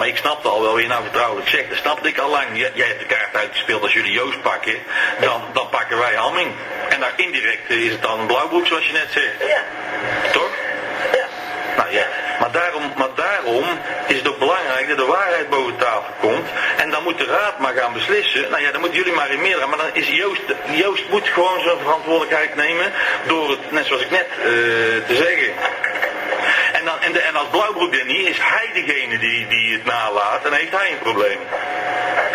maar ik snapte al wel wie je nou vertrouwelijk zegt. Dat snapte ik al lang. Jij hebt de kaart uitgespeeld, als jullie Joost pakken, dan pakken wij Hamming. En daar indirect is het dan een blauwbroek zoals je net zegt. Ja. Toch? Ja. Nou ja, maar daarom is het ook belangrijk dat de waarheid boven tafel komt. En dan moet de raad maar gaan beslissen. Nou ja, dan moeten jullie maar in meerdere. Maar dan is Joost moet gewoon zijn verantwoordelijkheid nemen door het, net zoals ik net te zeggen. En als blauwbroek er niet, is hij degene die het nalaat en heeft hij een probleem.